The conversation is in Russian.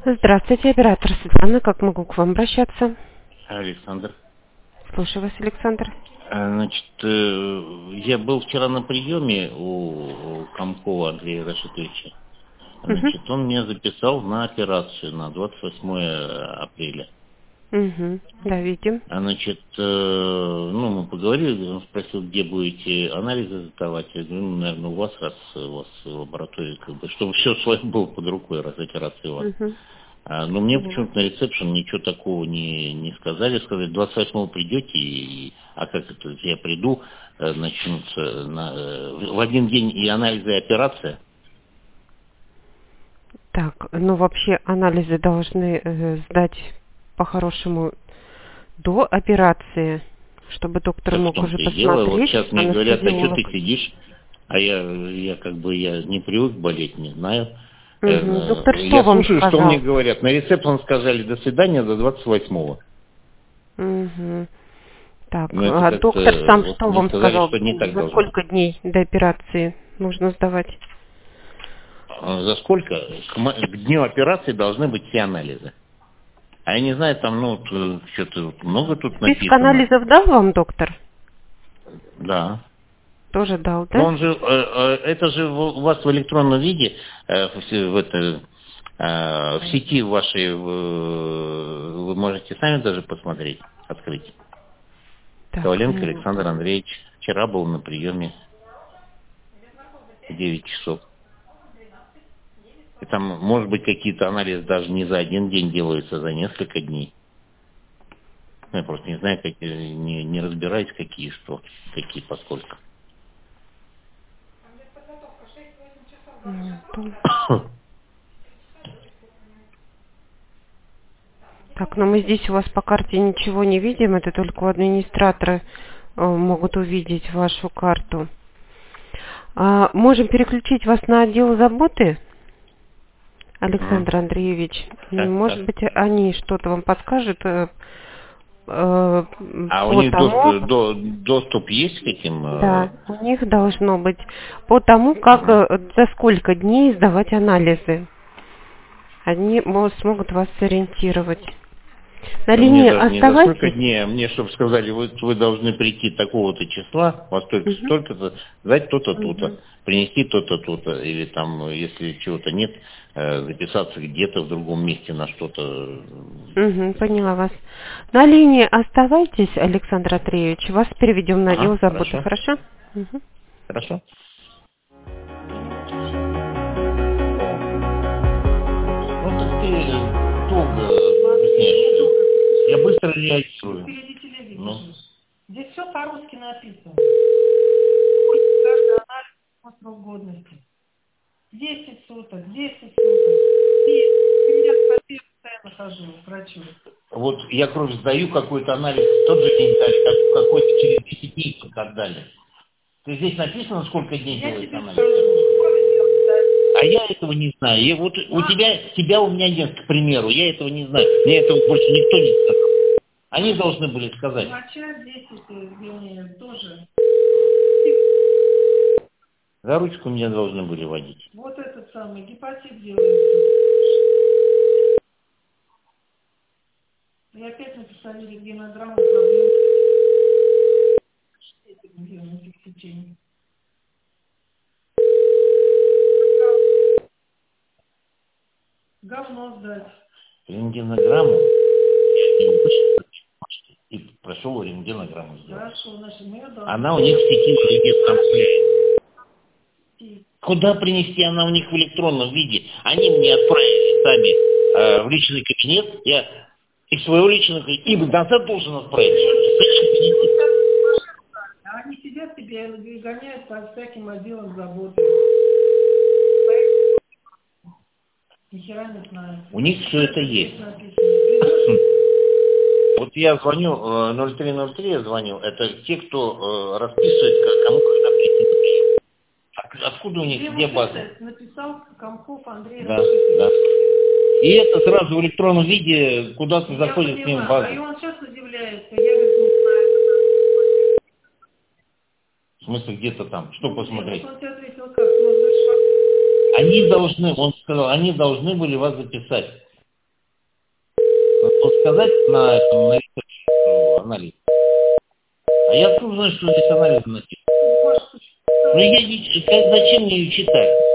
Здравствуйте, оператор Светлана. Как могу к вам обращаться? Александр. Слушаю вас, Александр. Значит, я был вчера на приеме у Комкова Андрея Рашитовича. Значит, он меня записал на операцию на 28 апреля. Да, видим. Значит, мы поговорили, он спросил, где будете анализы сдавать. Я говорю, наверное, у вас, раз у вас лаборатория, чтобы все свое было под рукой, раз операция у вас. Но мне Поняла. почему-то на ресепшн ничего такого не сказали. Сказали, 28-го придете, а как это, я приду, начнутся в один день и анализы, и операция. Так, вообще анализы должны сдать по-хорошему до операции, чтобы доктор Так в мог уже том-то и дело. Вот посмотреть, сейчас мне говорят, а что анестезиолог. ты сидишь? А я не привык болеть, не знаю. Доктор что Я вам слушаю, что мне сказал? говорят. На ресепшн сказали, до свидания, до 28-го. Так, Но это а доктор как-то, сам вот что мне вам сказали, сказал? что не так За должно. сколько дней до операции нужно сдавать? За сколько? К дню операции должны быть все анализы. А я не знаю, там, что-то много тут Список написано. анализов дал вам доктор? Да. Тоже дал, Но да? он же, это же у вас в электронном виде, в сети вашей, вы можете сами даже посмотреть, открыть. Так, Коваленко Александр Андреевич вчера был на приеме в 9 часов. И там, может быть, какие-то анализы даже не за один день делаются, а за несколько дней. Я просто не знаю, не разбираюсь, какие поскольку. Так, но мы здесь у вас по карте ничего не видим, это только администраторы могут увидеть вашу карту. Можем переключить вас на отдел заботы, Александр Андреевич. Может Так. быть, они что-то вам подскажут А у по них тому... доступ есть к этим? Да, у них должно быть по тому, как за сколько дней сдавать анализы. Они смогут вас сориентировать. На Да мне линии даже не за сколько оставайтесь. дней, а мне, чтобы сказали, вы должны прийти такого-то числа, во столько-то, сдать то-то, то-то, принести то-то, то-то, или там, если чего-то нет, записаться где-то в другом месте на что-то. Поняла вас. На линии оставайтесь, Александр Андреевич. Вас переведем на отдел Ага, заботы, хорошо, хорошо? хорошо. Ну так ты долго объясняешь. Я быстро реагирую. Впереди телевизор. Ну. Здесь все по-русски написано. Сколько каждый анализ по срок годности. 10 суток, 10 суток. И я постоянно хожу к врачу. Вот я кровь сдаю, какой-то анализ в тот же день дали, какой-то через 10 дней как дали. Ты здесь написано, сколько дней Я делается тебе анализ? скажу, кроме делать, А я этого не знаю. И вот у тебя у меня нет, к примеру. Я этого не знаю. Мне этого больше никто не сказал. Они должны были сказать. врача 10, вернее, тоже. За ручку меня должны были водить. Вот этот самый гепатит делается. И опять написали рентгенограмму проблем с течением. Говно сдать. Рентгенограмму я не вышел и прошел рентгенограмму сделать. Хорошо, значит, мы ее должны... Она у них в сети уже где-то там стоит. Куда принести? Она у них в электронном виде. Они мне отправили сами в личный кабинет. Я из своего личного кабинета им назад должен отправить. А они сидят тебя и гоняют по всяким отделам заботы. Ни хера не знаю. У них все это есть. Написано. Вот я звоню, 0303 я звоню, это те, кто расписывает, кому когда прийти на прием. Откуда у них, где база? Написал Комков Андрей Да, Рашитович. да. И это сразу в электронном виде, куда ты заходишь с ним в базу. А и он сейчас удивляется. Я, говорит, не знаю. В смысле, где-то там, что посмотреть? Он тебе ответил, как? Ну, Они должны, он сказал, они должны были вас записать. должен сказать на этом, на ресурсе, что анализ. А я откуда знаю, что здесь анализ написан? Ну, зачем мне ее читать?